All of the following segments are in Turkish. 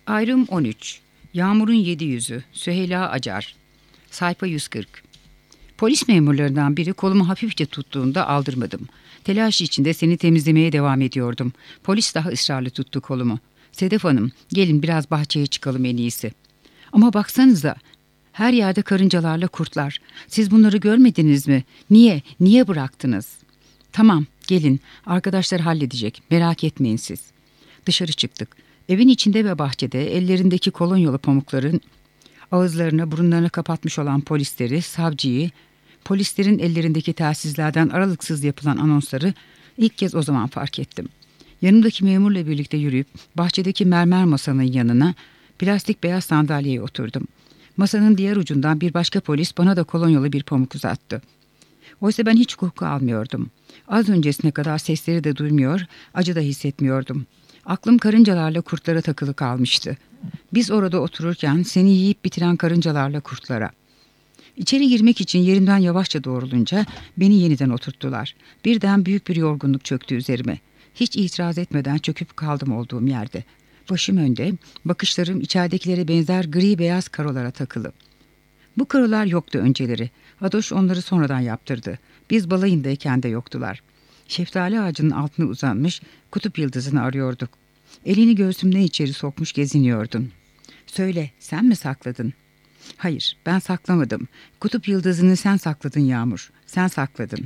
Ayrım 13. Yağmur'un 700'ü. Süheyla Acar. Sayfa 140. Polis memurlarından biri kolumu hafifçe tuttuğunda aldırmadım. Telaş içinde seni temizlemeye devam ediyordum. Polis daha ısrarlı tuttu kolumu. Sedef Hanım, gelin biraz bahçeye çıkalım en iyisi. Ama baksanıza, her yerde karıncalarla kurtlar. Siz bunları görmediniz mi? Niye bıraktınız? Tamam, gelin. Arkadaşlar halledecek. Merak etmeyin siz. Dışarı çıktık. Evin içinde ve bahçede ellerindeki kolonyalı pamukların ağızlarına, burunlarına kapatmış olan polisleri, savcıyı, polislerin ellerindeki telsizlerden aralıksız yapılan anonsları ilk kez o zaman fark ettim. Yanımdaki memurla birlikte yürüyüp bahçedeki mermer masanın yanına plastik beyaz sandalyeye oturdum. Masanın diğer ucundan bir başka polis bana da kolonyalı bir pamuk uzattı. Oysa ben hiç koku almıyordum. Az öncesine kadar sesleri de duymuyor, acı da hissetmiyordum. Aklım karıncalarla kurtlara takılı kalmıştı. Biz orada otururken seni yiyip bitiren karıncalarla kurtlara. İçeri girmek için yerimden yavaşça doğrulunca beni yeniden oturttular. Birden büyük bir yorgunluk çöktü üzerime. Hiç itiraz etmeden çöküp kaldım olduğum yerde. Başım önde, bakışlarım içeridekilere benzer gri beyaz karolara takılı. Bu karolar yoktu önceleri. Adoş onları sonradan yaptırdı. Biz balayındayken de yoktular. Şeftali ağacının altına uzanmış kutup yıldızını arıyorduk. Elini göğsümden içeri sokmuş geziniyordun. Söyle, sen mi sakladın? Hayır, ben saklamadım. Kutup yıldızını sen sakladın Yağmur. Sen sakladın.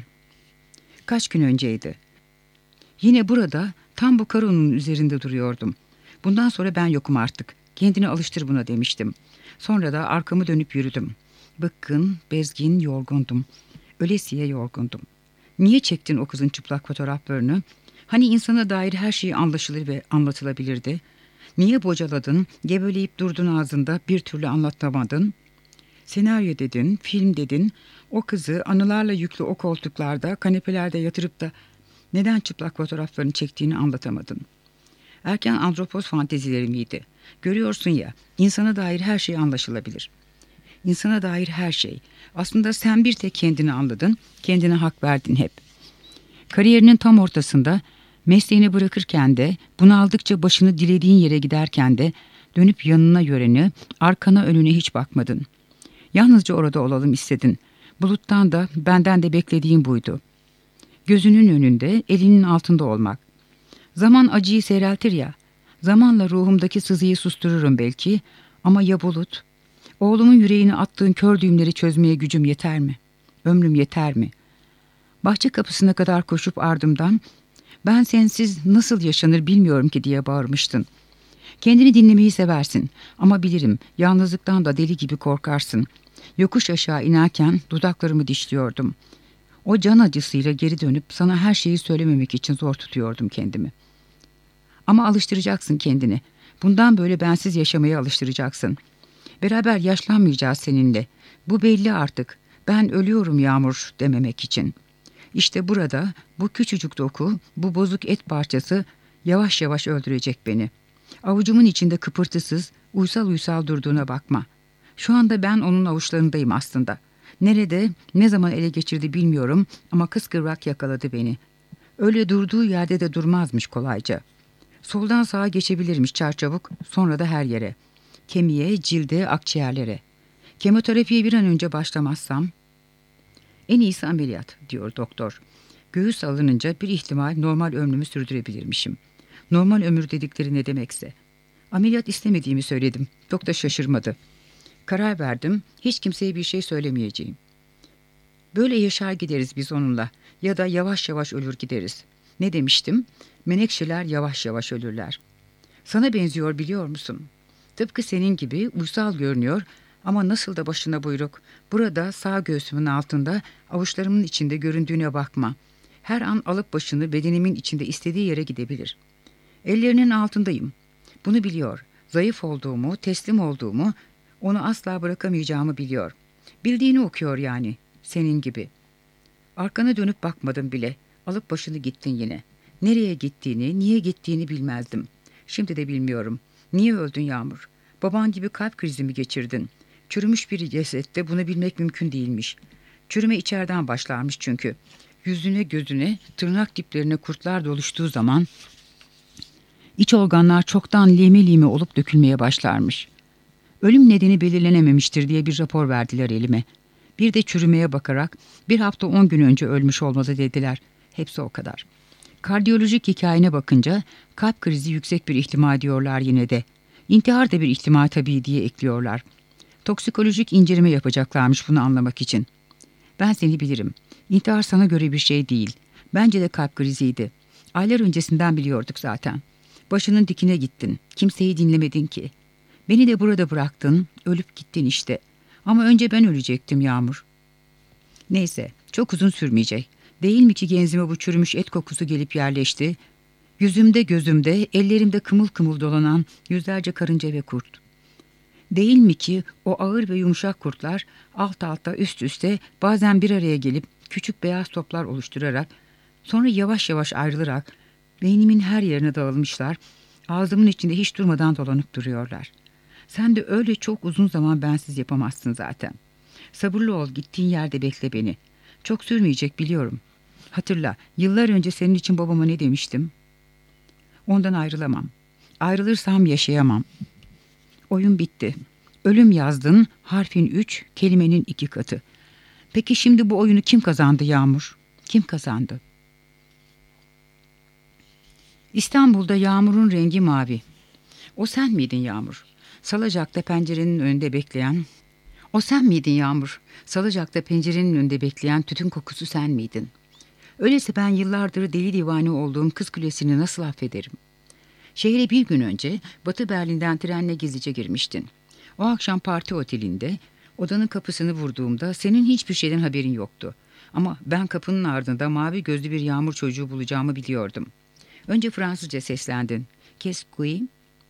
Kaç gün önceydi? Yine burada, tam bu karonun üzerinde duruyordum. Bundan sonra ben yokum artık. Kendini alıştır buna demiştim. Sonra da arkamı dönüp yürüdüm. Bıkkın, bezgin, yorgundum. Ölesiye yorgundum. Niye çektin o kızın çıplak fotoğraflarını? Hani insana dair her şey anlaşılır ve anlatılabilirdi. Niye bocaladın, gebeleyip durdun ağzında, bir türlü anlatamadın? Senaryo dedin, film dedin, o kızı anılarla yüklü o koltuklarda, kanepelerde yatırıp da neden çıplak fotoğraflarını çektiğini anlatamadın. Erken andropoz fantezileri miydi? Görüyorsun ya, insana dair her şey anlaşılabilir. İnsana dair her şey. Aslında sen bir tek kendini anladın, kendine hak verdin hep. Kariyerinin tam ortasında, mesleğini bırakırken de, bunaldıkça başını dilediğin yere giderken de, dönüp yanına yöreni, arkana önüne hiç bakmadın. Yalnızca orada olalım istedin. Buluttan da, benden de beklediğim buydu. Gözünün önünde, elinin altında olmak. Zaman acıyı seyreltir ya, zamanla ruhumdaki sızıyı sustururum belki, ama ya bulut? Oğlumun yüreğine attığın kör düğümleri çözmeye gücüm yeter mi? Ömrüm yeter mi? Bahçe kapısına kadar koşup ardımdan, ben sensiz nasıl yaşanır bilmiyorum ki diye bağırmıştın. Kendini dinlemeyi seversin ama bilirim yalnızlıktan da deli gibi korkarsın. Yokuş aşağı inerken dudaklarımı dişliyordum. O can acısıyla geri dönüp sana her şeyi söylememek için zor tutuyordum kendimi. Ama alıştıracaksın kendini. Bundan böyle bensiz yaşamaya alıştıracaksın. Beraber yaşlanmayacağız seninle. Bu belli artık. Ben ölüyorum Yağmur dememek için. İşte burada bu küçücük doku, bu bozuk et parçası yavaş yavaş öldürecek beni. Avucumun içinde kıpırtısız, uysal durduğuna bakma. Şu anda ben onun avuçlarındayım aslında. Nerede, ne zaman ele geçirdi bilmiyorum ama kıskıvrak yakaladı beni. Öyle durduğu yerde de durmazmış kolayca. Soldan sağa geçebilirmiş çarçabuk, sonra da her yere. Kemiğe, cilde, akciğerlere. Kemoterapiye bir an önce başlamazsam... En iyisi ameliyat, diyor doktor. Göğüs alınınca bir ihtimal normal ömrümü sürdürebilirmişim. Normal ömür dedikleri ne demekse. Ameliyat istemediğimi söyledim. Doktor şaşırmadı. Karar verdim, hiç kimseye bir şey söylemeyeceğim. Böyle yaşar gideriz biz onunla ya da yavaş yavaş ölür gideriz. Ne demiştim? Menekşeler yavaş yavaş ölürler. Sana benziyor biliyor musun? Tıpkı senin gibi uysal görünüyor ama nasıl da başına buyruk. Burada sağ göğsümün altında avuçlarımın içinde göründüğüne bakma. Her an alıp başını bedenimin içinde istediği yere gidebilir. Ellerinin altındayım. Bunu biliyor. Zayıf olduğumu, teslim olduğumu, onu asla bırakamayacağımı biliyor. Bildiğini okuyor yani. Senin gibi. Arkana dönüp bakmadım bile. Alıp başını gittin yine. Nereye gittiğini, niye gittiğini bilmezdim. Şimdi de bilmiyorum. Niye öldün Yağmur? Baban gibi kalp krizi mi geçirdin? Çürümüş bir cesette bunu bilmek mümkün değilmiş. Çürüme içeriden başlarmış çünkü. Yüzüne gözüne, tırnak diplerine kurtlar doluştuğu zaman İç organlar çoktan lime lime olup dökülmeye başlarmış. Ölüm nedeni belirlenememiştir diye bir rapor verdiler elime. Bir de çürümeye bakarak 1 hafta 10 gün önce ölmüş olmalı dediler. Hepsi o kadar. Kardiyolojik hikayene bakınca kalp krizi yüksek bir ihtimal diyorlar yine de. İntihar da bir ihtimal tabii diye ekliyorlar. Toksikolojik inceleme yapacaklarmış bunu anlamak için. Ben seni bilirim. İntihar sana göre bir şey değil. Bence de kalp kriziydi. Aylar öncesinden biliyorduk zaten. Başının dikine gittin. Kimseyi dinlemedin ki. Beni de burada bıraktın. Ölüp gittin işte. Ama önce ben ölecektim Yağmur. Neyse, çok uzun sürmeyecek. Değil mi ki genzime bu çürümüş et kokusu gelip yerleşti? Yüzümde gözümde, ellerimde kımıl kımıl dolanan yüzlerce karınca ve kurt. Değil mi ki o ağır ve yumuşak kurtlar alt alta üst üste bazen bir araya gelip küçük beyaz toplar oluşturarak sonra yavaş yavaş ayrılarak beynimin her yerine dağılmışlar, ağzımın içinde hiç durmadan dolanıp duruyorlar. Sen de öyle çok uzun zaman bensiz yapamazsın zaten. Sabırlı ol, gittiğin yerde bekle beni. Çok sürmeyecek biliyorum. Hatırla, yıllar önce senin için babama ne demiştim? Ondan ayrılamam. Ayrılırsam yaşayamam. Oyun bitti. Ölüm yazdın, harfin 3, kelimenin 2 katı. Peki şimdi bu oyunu kim kazandı Yağmur? Kim kazandı? İstanbul'da yağmurun rengi mavi. O sen miydin Yağmur? Salacak'ta pencerenin önünde bekleyen... O sen miydin Yağmur? Salacak'ta pencerenin önünde bekleyen tütün kokusu sen miydin? Öyleyse ben yıllardır deli divane olduğum Kız Kulesi'ni nasıl affederim? Şehre bir gün önce Batı Berlin'den trenle gizlice girmiştin. O akşam parti otelinde odanın kapısını vurduğumda senin hiçbir şeyden haberin yoktu. Ama ben kapının ardında mavi gözlü bir yağmur çocuğu bulacağımı biliyordum. Önce Fransızca seslendin. Qu'est-ce que?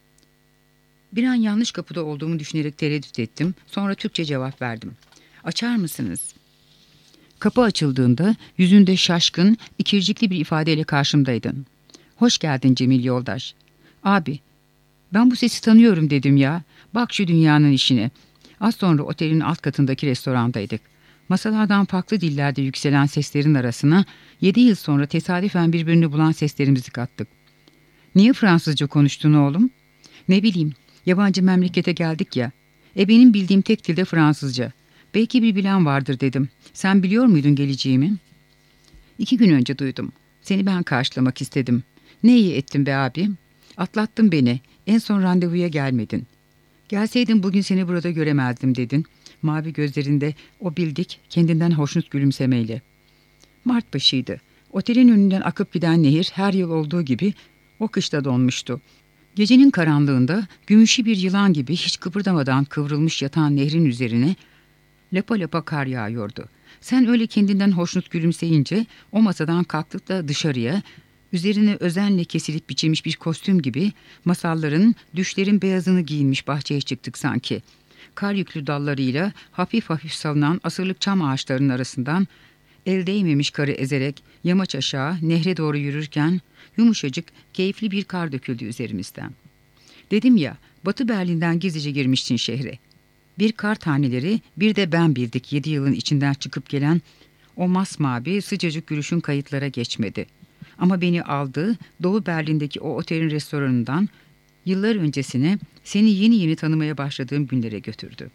Bir an yanlış kapıda olduğumu düşünerek tereddüt ettim. Sonra Türkçe cevap verdim. Açar mısınız? Kapı açıldığında yüzünde şaşkın, ikircikli bir ifadeyle karşımdaydın. Hoş geldin Cemil yoldaş. Abi, ben bu sesi tanıyorum dedim ya. Bak şu dünyanın işine. Az sonra otelin alt katındaki restorandaydık. Masalardan farklı dillerde yükselen seslerin arasına 7 yıl sonra tesadüfen birbirini bulan seslerimizi kattık. Niye Fransızca konuştun oğlum? Ne bileyim, yabancı memlekete geldik ya. Benim bildiğim tek dilde Fransızca. Belki bir bilen vardır dedim. Sen biliyor muydun geleceğimi? 2 gün önce duydum. Seni ben karşılamak istedim. Ne iyi ettin be abi. Atlattın beni. En son randevuya gelmedin. Gelseydin bugün seni burada göremezdim dedin. Mavi gözlerinde o bildik, kendinden hoşnut gülümsemeyle. Mart başıydı. Otelin önünden akıp giden nehir her yıl olduğu gibi o kışta donmuştu. Gecenin karanlığında gümüşü bir yılan gibi hiç kıpırdamadan kıvrılmış yatan nehrin üzerine lapa lapa kar yağıyordu. Sen öyle kendinden hoşnut gülümseyince o masadan kalktık da dışarıya, üzerine özenle kesilip biçilmiş bir kostüm gibi masalların, düşlerin beyazını giyinmiş bahçeye çıktık sanki. Kar yüklü dallarıyla hafif hafif salınan asırlık çam ağaçlarının arasından el değmemiş karı ezerek yamaç aşağı nehre doğru yürürken yumuşacık, keyifli bir kar döküldü üzerimizden. Dedim ya, Batı Berlin'den gizlice girmiştin şehre. Bir kar taneleri, bir de ben bildik 7 yılın içinden çıkıp gelen o masmavi sıcacık gülüşün kayıtlara geçmedi. Ama beni aldı, Doğu Berlin'deki o otelin restoranından yıllar öncesine seni yeni yeni tanımaya başladığım günlere götürdü.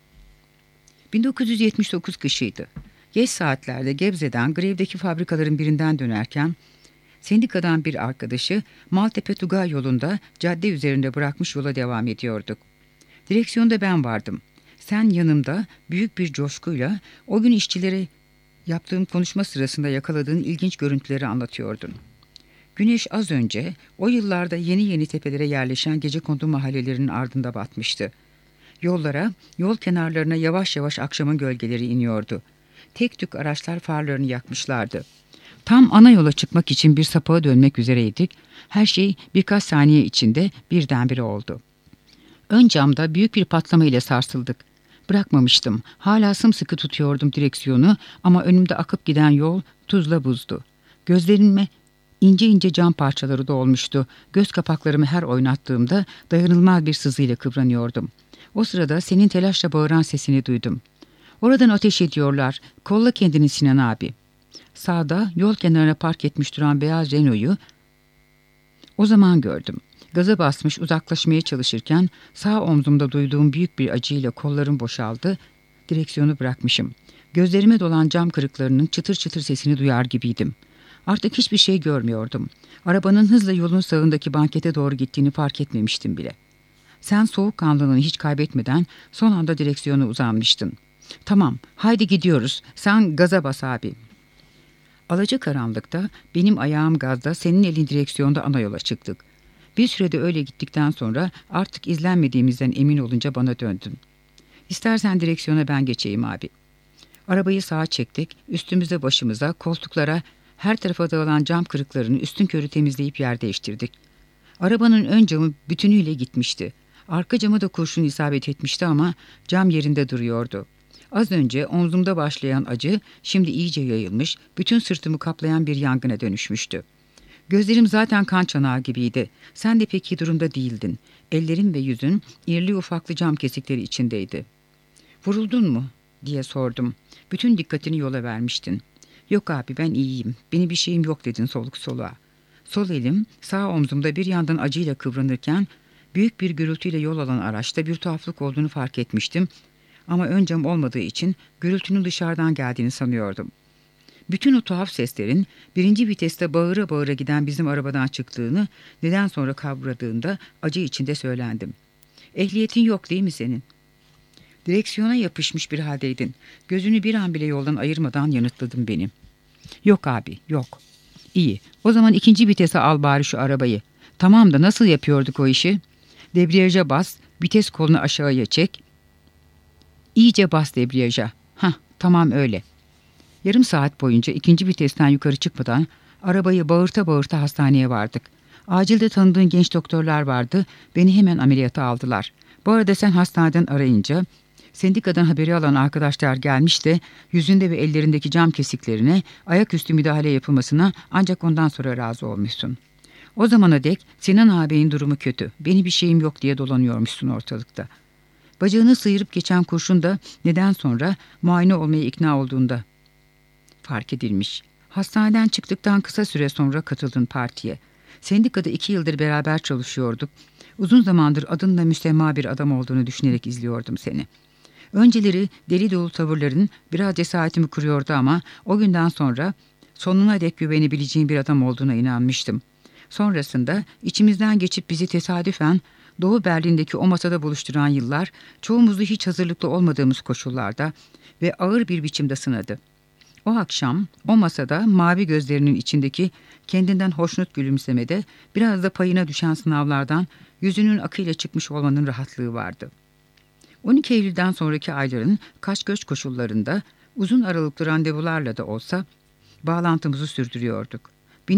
1979 kışıydı. Geç saatlerde Gebze'den grevdeki fabrikaların birinden dönerken sendikadan bir arkadaşı Maltepe-Tugay yolunda cadde üzerinde bırakmış yola devam ediyorduk. Direksiyonda ben vardım. Sen yanımda büyük bir coşkuyla o gün işçilere yaptığım konuşma sırasında yakaladığın ilginç görüntüleri anlatıyordun. Güneş az önce o yıllarda yeni yeni tepelere yerleşen gecekondu mahallelerinin ardında batmıştı. Yollara, yol kenarlarına yavaş yavaş akşamın gölgeleri iniyordu. Tek tük araçlar farlarını yakmışlardı. Tam ana yola çıkmak için bir sapağa dönmek üzereydik. Her şey birkaç saniye içinde birdenbire oldu. Ön camda büyük bir patlama ile sarsıldık. Bırakmamıştım. Hala sımsıkı tutuyordum direksiyonu ama önümde akıp giden yol tuzla buzdu. Gözlerime ince ince cam parçaları dolmuştu. Göz kapaklarımı her oynattığımda dayanılmaz bir sızıyla kıvranıyordum. O sırada senin telaşla bağıran sesini duydum. Oradan ateş ediyorlar. Kolla kendini Sinan abi. Sağda yol kenarına park etmiş duran beyaz Renault'yu o zaman gördüm. Gaza basmış uzaklaşmaya çalışırken sağ omzumda duyduğum büyük bir acıyla kollarım boşaldı. Direksiyonu bırakmışım. Gözlerime dolan cam kırıklarının çıtır çıtır sesini duyar gibiydim. Artık hiçbir şey görmüyordum. Arabanın hızla yolun sağındaki bankete doğru gittiğini fark etmemiştim bile. Sen soğukkanlılığını hiç kaybetmeden son anda direksiyona uzanmıştın. Tamam, haydi gidiyoruz. Sen gaza bas abi. Alacakaranlıkta benim ayağım gazda, senin elin direksiyonda ana yola çıktık. Bir sürede öyle gittikten sonra artık izlenmediğimizden emin olunca bana döndün. İstersen direksiyona ben geçeyim abi. Arabayı sağa çektik, üstümüze başımıza, koltuklara, her tarafa dağılan cam kırıklarını üstün körü temizleyip yer değiştirdik. Arabanın ön camı bütünüyle gitmişti. Arka cama da kurşun isabet etmişti ama cam yerinde duruyordu. Az önce omzumda başlayan acı şimdi iyice yayılmış, bütün sırtımı kaplayan bir yangına dönüşmüştü. Gözlerim zaten kan çanağı gibiydi. Sen de pek iyi durumda değildin. Ellerin ve yüzün irili ufaklı cam kesikleri içindeydi. "Vuruldun mu?" diye sordum. Bütün dikkatini yola vermiştin. "Yok abi, ben iyiyim. Benim bir şeyim yok," dedin soluk soluğa. Sol elim sağ omzumda bir yandan acıyla kıvranırken büyük bir gürültüyle yol alan araçta bir tuhaflık olduğunu fark etmiştim. Ama ön cam olmadığı için gürültünün dışarıdan geldiğini sanıyordum. Bütün o tuhaf seslerin birinci viteste bağıra bağıra giden bizim arabadan çıktığını neden sonra kavradığında acı içinde söylendim. "Ehliyetin yok değil mi senin?" Direksiyona yapışmış bir haldeydin. Gözünü bir an bile yoldan ayırmadan yanıtladın beni. "Yok abi, yok." "İyi, o zaman ikinci vitese al bari şu arabayı." "Tamam da nasıl yapıyorduk o işi?" "Debriyaja bas, vites kolunu aşağıya çek. İyice bas debriyaja." "Hah, tamam öyle." Yarım saat boyunca ikinci vitesten yukarı çıkmadan arabayı bağırta bağırta hastaneye vardık. Acilde tanıdığın genç doktorlar vardı, beni hemen ameliyata aldılar. Bu arada sen hastaneden arayınca sendikadan haberi alan arkadaşlar gelmiş de yüzünde ve ellerindeki cam kesiklerine ayaküstü müdahale yapılmasına ancak ondan sonra razı olmuşsun. O zamana dek Sinan ağabeyin durumu kötü, benim bir şeyim yok diye dolanıyormuşsun ortalıkta. Bacağını sıyırıp geçen kurşun da neden sonra muayene olmaya ikna olduğunda fark edilmiş. Hastaneden çıktıktan kısa süre sonra katıldın partiye. Sendikada 2 yıldır beraber çalışıyorduk. Uzun zamandır adınla müsemma bir adam olduğunu düşünerek izliyordum seni. Önceleri deli dolu tavırların biraz cesaretimi kırıyordu ama o günden sonra sonuna dek güvenebileceğim bir adam olduğuna inanmıştım. Sonrasında içimizden geçip bizi tesadüfen Doğu Berlin'deki o masada buluşturan yıllar çoğumuzu hiç hazırlıklı olmadığımız koşullarda ve ağır bir biçimde sınadı. O akşam o masada mavi gözlerinin içindeki kendinden hoşnut gülümsemede biraz da payına düşen sınavlardan yüzünün akıyla çıkmış olmanın rahatlığı vardı. 12 Eylül'den sonraki ayların kaç göç koşullarında uzun aralıklı randevularla da olsa bağlantımızı sürdürüyorduk.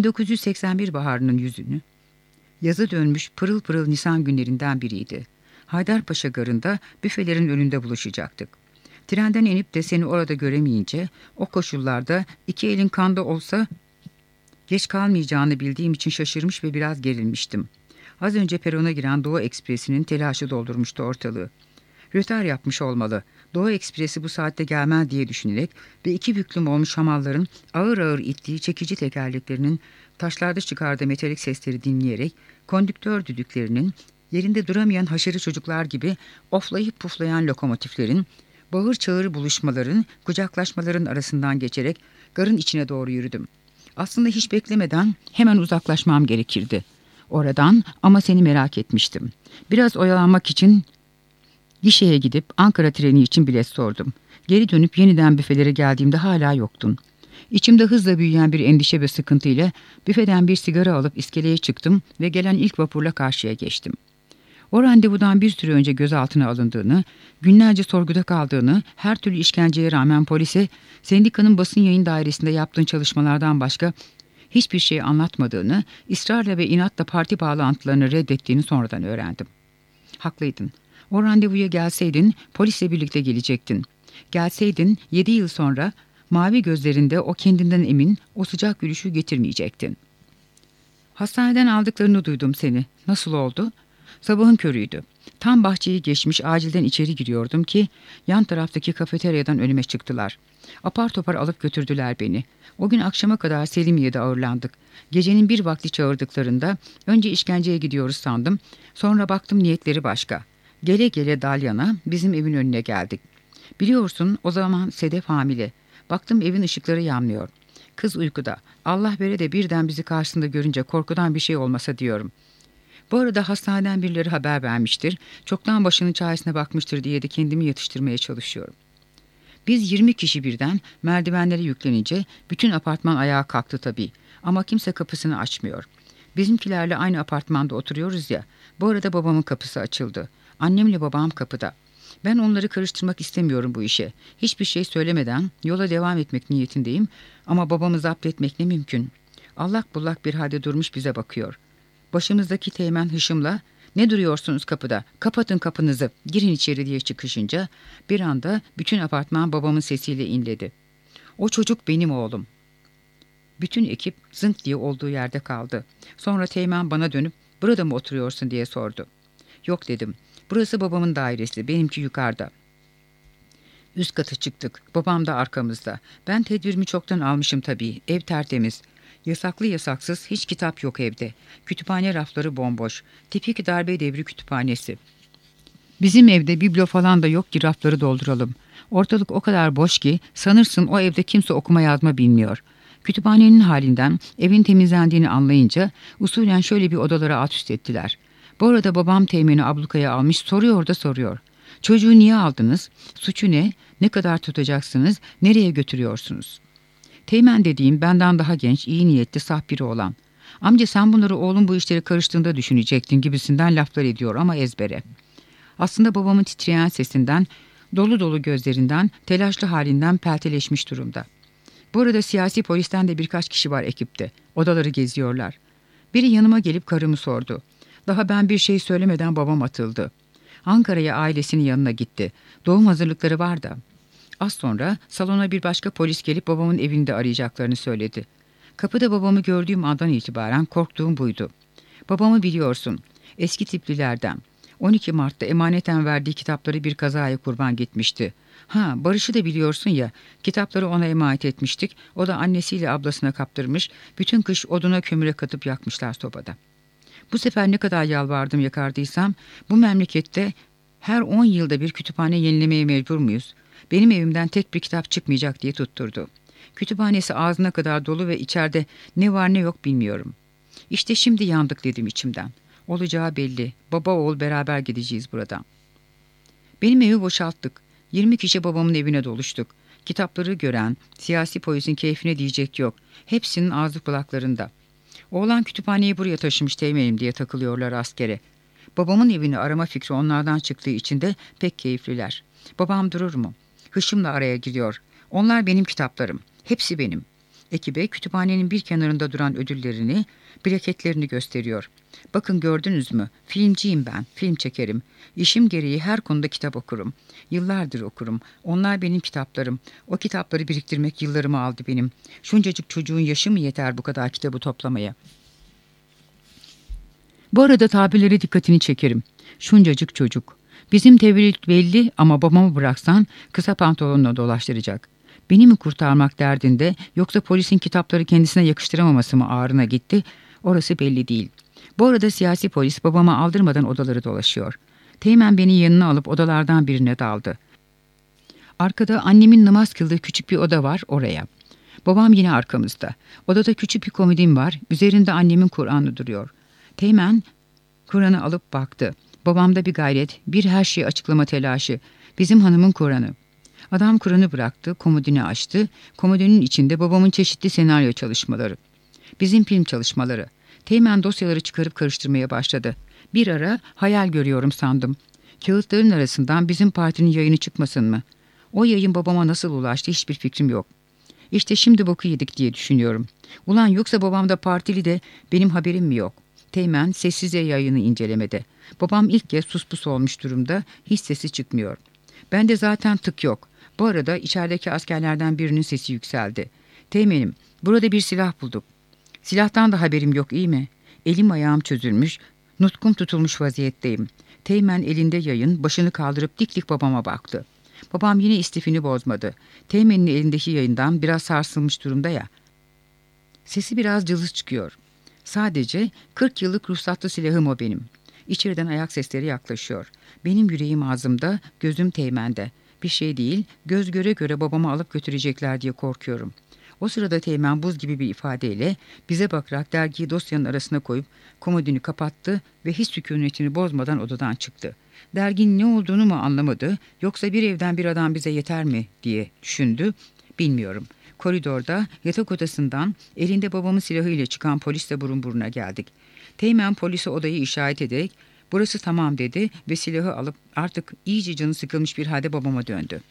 1981 baharının yüzünü, yazı dönmüş pırıl pırıl Nisan günlerinden biriydi. Haydarpaşa garında büfelerin önünde buluşacaktık. Trenden inip de seni orada göremeyince o koşullarda 2 elin kanda olsa geç kalmayacağını bildiğim için şaşırmış ve biraz gerilmiştim. Az önce perona giren Doğu Ekspresi'nin telaşı doldurmuştu ortalığı. Rötar yapmış olmalı. Doğu Ekspresi bu saatte gelmez diye düşünerek ve 2 büklüm olmuş hamalların ağır ağır ittiği çekici tekerleklerinin taşlarda çıkardığı metalik sesleri dinleyerek kondüktör düdüklerinin yerinde duramayan haşarı çocuklar gibi oflayıp puflayan lokomotiflerin bağır çağır buluşmaların, kucaklaşmaların arasından geçerek garın içine doğru yürüdüm. Aslında hiç beklemeden hemen uzaklaşmam gerekirdi oradan ama seni merak etmiştim. Biraz oyalanmak için gişeye gidip Ankara treni için bilet sordum. Geri dönüp yeniden büfelere geldiğimde hala yoktun. İçimde hızla büyüyen bir endişe ve sıkıntı ile büfeden bir sigara alıp iskeleye çıktım ve gelen ilk vapurla karşıya geçtim. O randevudan bir süre önce gözaltına alındığını, günlerce sorguda kaldığını, her türlü işkenceye rağmen polise sendikanın basın yayın dairesinde yaptığın çalışmalardan başka hiçbir şey anlatmadığını, ısrarla ve inatla parti bağlantılarını reddettiğini sonradan öğrendim. Haklıydın. O randevuya gelseydin polisle birlikte gelecektin. Gelseydin 7 yıl sonra mavi gözlerinde o kendinden emin, o sıcak gülüşü getirmeyecektin. Hastaneden aldıklarını duydum seni. Nasıl oldu? Sabahın körüydü. Tam bahçeyi geçmiş acilden içeri giriyordum ki yan taraftaki kafeteryadan önüme çıktılar. Apar topar alıp götürdüler beni. O gün akşama kadar Selimiye'de ağırlandık. Gecenin bir vakti çağırdıklarında önce işkenceye gidiyoruz sandım. Sonra baktım niyetleri başka. Gele gele Dalyan'a bizim evin önüne geldik. Biliyorsun o zaman Sedef hamile. Baktım evin ışıkları yanmıyor. Kız uykuda. Allah vere de birden bizi karşısında görünce korkudan bir şey olmasa diyorum. Bu arada hastaneden birileri haber vermiştir. Çoktan başının çaresine bakmıştır diye de kendimi yatıştırmaya çalışıyorum. Biz 20 kişi birden merdivenlere yüklenince bütün apartman ayağa kalktı tabii. Ama kimse kapısını açmıyor. Bizimkilerle aynı apartmanda oturuyoruz ya. Bu arada babamın kapısı açıldı. Annemle babam kapıda. Ben onları karıştırmak istemiyorum bu işe. Hiçbir şey söylemeden yola devam etmek niyetindeyim. Ama babamı zapt etmek ne mümkün. Allak bullak bir halde durmuş bize bakıyor. Başımızdaki teğmen hışımla "Ne duruyorsunuz kapıda? Kapatın kapınızı, girin içeri" diye çıkışınca bir anda bütün apartman babamın sesiyle inledi. "O çocuk benim oğlum." Bütün ekip zınk diye olduğu yerde kaldı. Sonra teğmen bana dönüp "Burada mı oturuyorsun?" diye sordu. "Yok" dedim. "Burası babamın dairesi, benimki yukarıda." Üst kata çıktık. Babam da arkamızda. Ben tedbirimi çoktan almışım tabii. Ev tertemiz. Yasaklı yasaksız hiç kitap yok evde. Kütüphane rafları bomboş. Tipik darbe devri kütüphanesi. Bizim evde biblo falan da yok ki rafları dolduralım. Ortalık o kadar boş ki sanırsın o evde kimse okuma yazma bilmiyor. Kütüphanenin halinden evin temizlendiğini anlayınca usulen şöyle bir odalara alt üst ettiler. Bu arada babam teğmeni ablukaya almış soruyor da soruyor. "Çocuğu niye aldınız? Suçu ne? Ne kadar tutacaksınız? Nereye götürüyorsunuz?" Teğmen dediğim benden daha genç, iyi niyetli, saf biri olan. "Amca sen bunları oğlum bu işleri karıştığında düşünecektin" gibisinden laflar ediyor ama ezbere. Aslında babamın titreyen sesinden, dolu dolu gözlerinden, telaşlı halinden pelteleşmiş durumda. Bu arada siyasi polisten de birkaç kişi var ekipte. Odaları geziyorlar. Biri yanıma gelip karımı sordu. Daha ben bir şey söylemeden babam atıldı. Ankara'ya ailesinin yanına gitti. Doğum hazırlıkları var da. Az sonra salona bir başka polis gelip babamın evinde arayacaklarını söyledi. Kapıda babamı gördüğüm andan itibaren korktuğum buydu. Babamı biliyorsun. Eski tiplilerden. 12 Mart'ta emaneten verdiği kitapları bir kazaya kurban gitmişti. Ha, Barış'ı da biliyorsun ya, kitapları ona emanet etmiştik. O da annesiyle ablasına kaptırmış. Bütün kış oduna kömüre katıp yakmışlar sobada. Bu sefer ne kadar yalvardım yakardıysam, bu memlekette her 10 yılda bir kütüphane yenilemeye mecbur muyuz? Benim evimden tek bir kitap çıkmayacak diye tutturdu. Kütüphanesi ağzına kadar dolu ve içeride ne var ne yok bilmiyorum. İşte şimdi yandık dedim içimden. Olacağı belli. Baba oğul beraber gideceğiz buradan. Benim evi boşalttık. 20 kişi babamın evine doluştuk. Kitapları gören, siyasi polisin keyfine diyecek yok. Hepsinin ağzı kulaklarında. Oğlan kütüphaneyi buraya taşımış teğmenim diye takılıyorlar askere. Babamın evini arama fikri onlardan çıktığı için de pek keyifliler. Babam durur mu? Hışımla araya giriyor. Onlar benim kitaplarım. Hepsi benim. Ekibe kütüphanenin bir kenarında duran ödüllerini, plaketlerini gösteriyor. Bakın gördünüz mü? Filmciyim ben. Film çekerim. İşim gereği her konuda kitap okurum. Yıllardır okurum. Onlar benim kitaplarım. O kitapları biriktirmek yıllarımı aldı benim. Şuncacık çocuğun yaşı mı yeter bu kadar kitabı toplamaya? Bu arada tabirlere dikkatini çekerim. Şuncacık çocuk. Bizim tevhid belli ama babamı bıraksan kısa pantolonla dolaştıracak. Beni mi kurtarmak derdinde yoksa polisin kitapları kendisine yakıştıramaması mı ağrına gitti? Orası belli değil. Bu arada siyasi polis babama aldırmadan odaları dolaşıyor. Teğmen beni yanına alıp odalardan birine daldı. Arkada annemin namaz kıldığı küçük bir oda var, oraya. Babam yine arkamızda. Odada küçük bir komodin var. Üzerinde annemin Kur'an'ı duruyor. Teğmen Kur'an'ı alıp baktı. Babamda bir gayret, bir her şeyi açıklama telaşı. Bizim hanımın Kur'an'ı. Adam Kur'an'ı bıraktı, komodini açtı. Komodinin içinde babamın çeşitli senaryo çalışmaları. Bizim film çalışmaları. Teğmen dosyaları çıkarıp karıştırmaya başladı. Bir ara hayal görüyorum sandım. Kağıtların arasından bizim partinin yayını çıkmasın mı? O yayın babama nasıl ulaştı hiçbir fikrim yok. İşte şimdi boku yedik diye düşünüyorum. Ulan yoksa babamda partili de benim haberim mi yok? Teğmen sessizce yayını incelemede. Babam ilk kez suspus olmuş durumda, hiç sesi çıkmıyor. Bende zaten tık yok. Bu arada içerideki askerlerden birinin sesi yükseldi. Teğmenim, burada bir silah bulduk. Silahtan da haberim yok, iyi mi? Elim ayağım çözülmüş. Nutkum tutulmuş vaziyetteyim. Teğmen elinde yayın, başını kaldırıp dik dik babama baktı. Babam yine istifini bozmadı. Teğmenin elindeki yayından biraz sarsılmış durumda ya. Sesi biraz cılız çıkıyor. Sadece 40 yıllık ruhsatlı silahım o benim. İçeriden ayak sesleri yaklaşıyor. Benim yüreğim ağzımda, gözüm Teğmen'de. Bir şey değil, göz göre göre babamı alıp götürecekler diye korkuyorum. O sırada Teğmen buz gibi bir ifadeyle bize bakarak dergiyi dosyanın arasına koyup komodini kapattı ve hiç sükunetini bozmadan odadan çıktı. Derginin ne olduğunu mu anlamadı, yoksa bir evden bir adam bize yeter mi diye düşündü, bilmiyorum. Koridorda yatak odasından elinde babamın silahıyla çıkan polisle burun buruna geldik. Teğmen polise odayı işaret ederek burası tamam dedi ve silahı alıp artık iyice canı sıkılmış bir halde babama döndü.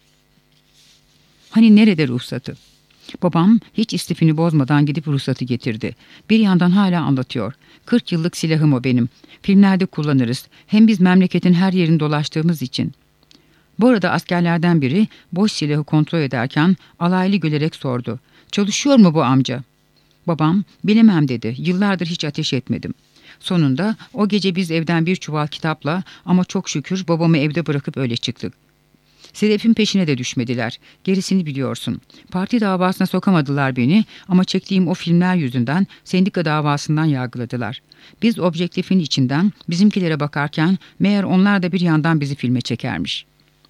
Hani nerede ruhsatı? Babam hiç istifini bozmadan gidip ruhsatı getirdi. Bir yandan hala anlatıyor. 40 yıllık silahım o benim. Filmlerde kullanırız. Hem biz memleketin her yerini dolaştığımız için. Bu arada askerlerden biri boş silahı kontrol ederken alaylı gülerek sordu. Çalışıyor mu bu amca? Babam bilemem dedi. Yıllardır hiç ateş etmedim. Sonunda o gece biz evden bir çuval kitapla ama çok şükür babamı evde bırakıp öyle çıktık. Sedef'in peşine de düşmediler. Gerisini biliyorsun. Parti davasına sokamadılar beni ama çektiğim o filmler yüzünden sendika davasından yargıladılar. Biz objektifin içinden bizimkilere bakarken meğer onlar da bir yandan bizi filme çekermiş.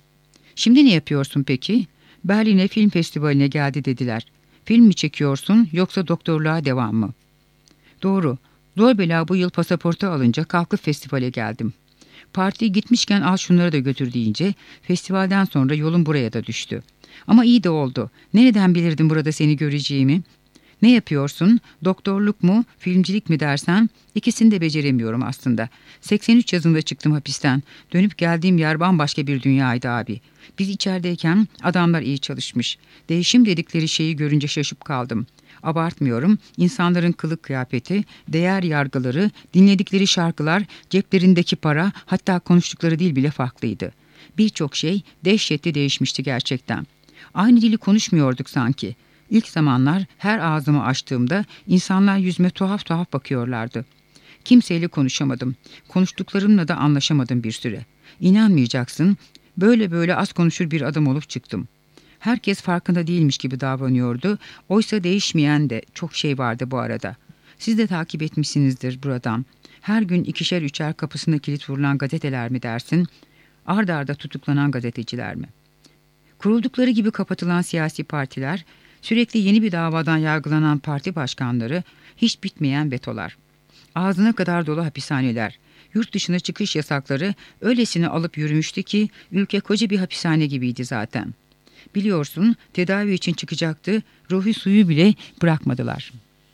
Şimdi ne yapıyorsun peki? Berlin'e film festivaline geldi dediler. Film mi çekiyorsun yoksa doktorluğa devam mı? Doğru. Zor bela bu yıl pasaportu alınca kalkıp festivale geldim. Parti gitmişken al şunları da götür deyince festivalden sonra yolum buraya da düştü. Ama iyi de oldu. Nereden bilirdim burada seni göreceğimi? Ne yapıyorsun? Doktorluk mu, filmcilik mi dersen ikisini de beceremiyorum aslında. 83 yazında çıktım hapisten. Dönüp geldiğim yer bambaşka bir dünyaydı abi. Biz içerideyken adamlar iyi çalışmış. Değişim dedikleri şeyi görünce şaşıp kaldım. Abartmıyorum, insanların kılık kıyafeti, değer yargıları, dinledikleri şarkılar, ceplerindeki para, hatta konuştukları dil bile farklıydı. Birçok şey dehşetli değişmişti gerçekten. Aynı dili konuşmuyorduk sanki. İlk zamanlar her ağzımı açtığımda insanlar yüzüme tuhaf tuhaf bakıyorlardı. Kimseyle konuşamadım. Konuştuklarımla da anlaşamadım bir süre. İnanmayacaksın, böyle az konuşur bir adam olup çıktım. Herkes farkında değilmiş gibi davranıyordu. Oysa değişmeyen de çok şey vardı bu arada. Siz de takip etmişsinizdir buradan. Her gün 2'şer 3'er kapısına kilit vurulan gazeteler mi dersin? Arda arda tutuklanan gazeteciler mi? Kuruldukları gibi kapatılan siyasi partiler, sürekli yeni bir davadan yargılanan parti başkanları, hiç bitmeyen vetolar. Ağzına kadar dolu hapishaneler, yurt dışına çıkış yasakları öylesine alıp yürümüştü ki ülke koca bir hapishane gibiydi zaten. Biliyorsun tedavi için çıkacaktı, ruhi suyu bile bırakmadılar.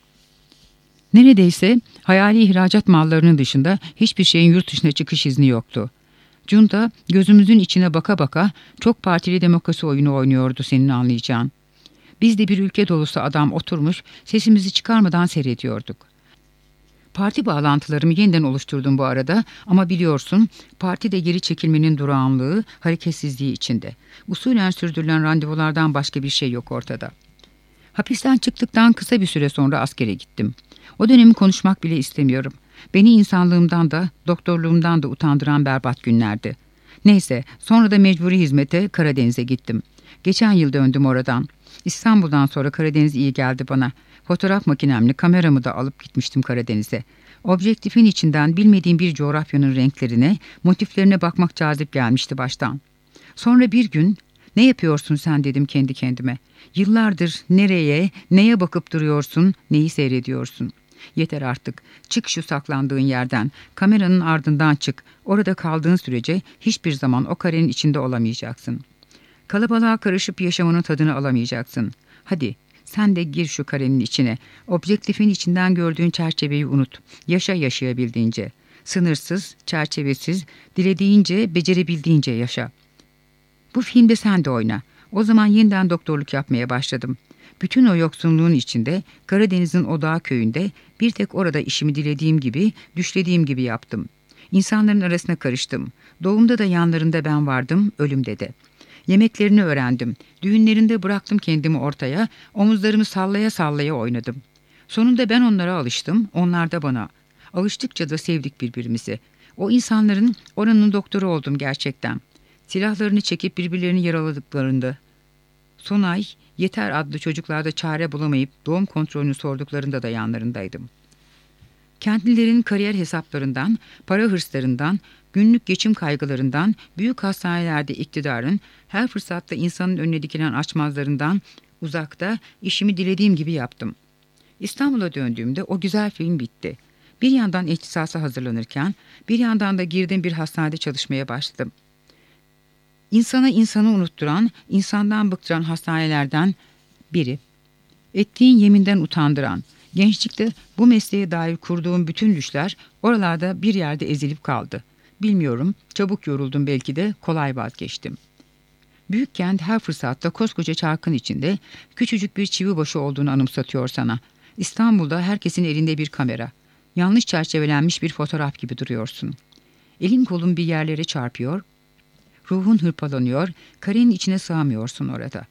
Neredeyse hayali ihracat mallarının dışında hiçbir şeyin yurt dışına çıkış izni yoktu. Junta gözümüzün içine baka baka çok partili demokrasi oyunu oynuyordu senin anlayacağın. Biz de bir ülke dolusu adam oturmuş sesimizi çıkarmadan seyrediyorduk. Parti bağlantılarımı yeniden oluşturdum bu arada ama biliyorsun parti de geri çekilmenin durağanlığı, hareketsizliği içinde. Usulen sürdürülen randevulardan başka bir şey yok ortada. Hapisten çıktıktan kısa bir süre sonra askere gittim. O dönemi konuşmak bile istemiyorum. Beni insanlığımdan da doktorluğumdan da utandıran berbat günlerdi. Neyse sonra da mecburi hizmete Karadeniz'e gittim. Geçen yıl döndüm oradan. İstanbul'dan sonra Karadeniz iyi geldi bana. Fotoğraf makinemle kameramı da alıp gitmiştim Karadeniz'e. Objektifin içinden bilmediğim bir coğrafyanın renklerine, motiflerine bakmak cazip gelmişti baştan. Sonra bir gün, ne yapıyorsun sen dedim kendi kendime. Yıllardır nereye, neye bakıp duruyorsun, neyi seyrediyorsun? Yeter artık, çık şu saklandığın yerden, kameranın ardından çık. Orada kaldığın sürece hiçbir zaman o karenin içinde olamayacaksın. Kalabalığa karışıp yaşamının tadını alamayacaksın. Hadi sen de gir şu karenin içine. Objektifin içinden gördüğün çerçeveyi unut. Yaşa yaşayabildiğince. Sınırsız, çerçevesiz, dilediğince, becerebildiğince yaşa. Bu filmde sen de oyna. O zaman yeniden doktorluk yapmaya başladım. Bütün o yoksunluğun içinde, Karadeniz'in o dağ köyünde bir tek orada işimi dilediğim gibi, düşlediğim gibi yaptım. İnsanların arasına karıştım. Doğumda da yanlarında ben vardım, ölümde de. Yemeklerini öğrendim. Düğünlerinde bıraktım kendimi ortaya, omuzlarımı sallaya sallaya oynadım. Sonunda ben onlara alıştım, onlar da bana. Alıştıkça da sevdik birbirimizi. O insanların oranın doktoru oldum gerçekten. Silahlarını çekip birbirlerini yaraladıklarında. Son ay Yeter adlı çocuklarda çare bulamayıp doğum kontrolünü sorduklarında da yanlarındaydım. Kentlilerin kariyer hesaplarından, para hırslarından, günlük geçim kaygılarından, büyük hastanelerde iktidarın, her fırsatta insanın önüne dikilen açmazlarından uzakta işimi dilediğim gibi yaptım. İstanbul'a döndüğümde o güzel film bitti. Bir yandan ihtisasa hazırlanırken, bir yandan da girdiğim bir hastanede çalışmaya başladım. İnsana insanı unutturan, insandan bıktıran hastanelerden biri. Ettiğin yeminden utandıran, gençlikte bu mesleğe dair kurduğum bütün düşler oralarda bir yerde ezilip kaldı. Bilmiyorum, çabuk yoruldum belki de kolay vazgeçtim. Büyük kent her fırsatta koskoca çarkın içinde küçücük bir çivi başı olduğunu anımsatıyor sana. İstanbul'da herkesin elinde bir kamera. Yanlış çerçevelenmiş bir fotoğraf gibi duruyorsun. Elin kolun bir yerlere çarpıyor, ruhun hırpalanıyor, karenin içine sığamıyorsun orada.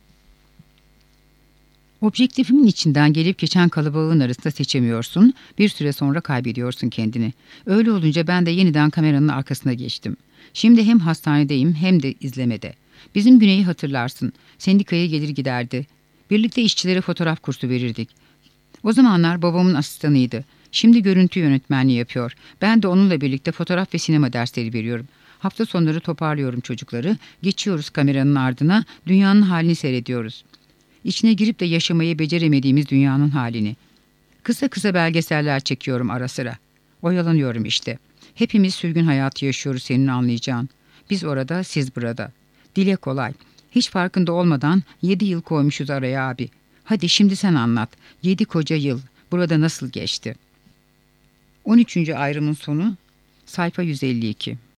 Objektifimin içinden gelip geçen kalabalığın arasında seçemiyorsun, bir süre sonra kaybediyorsun kendini. Öyle olunca ben de yeniden kameranın arkasına geçtim. Şimdi hem hastanedeyim hem de izlemede. Bizim Güney'i hatırlarsın, sendikaya gelir giderdi. Birlikte işçilere fotoğraf kursu verirdik. O zamanlar babamın asistanıydı. Şimdi görüntü yönetmenliği yapıyor. Ben de onunla birlikte fotoğraf ve sinema dersleri veriyorum. Hafta sonları toparlıyorum çocukları, geçiyoruz kameranın ardına, dünyanın halini seyrediyoruz. İçine girip de yaşamayı beceremediğimiz dünyanın halini. Kısa kısa belgeseller çekiyorum ara sıra. Oyalanıyorum işte. Hepimiz sürgün hayatı yaşıyoruz senin anlayacağın. Biz orada, siz burada. Dile kolay. Hiç farkında olmadan 7 yıl koymuşuz araya abi. Hadi şimdi sen anlat. 7 koca yıl. Burada nasıl geçti? 13. ayrımın sonu, sayfa 152.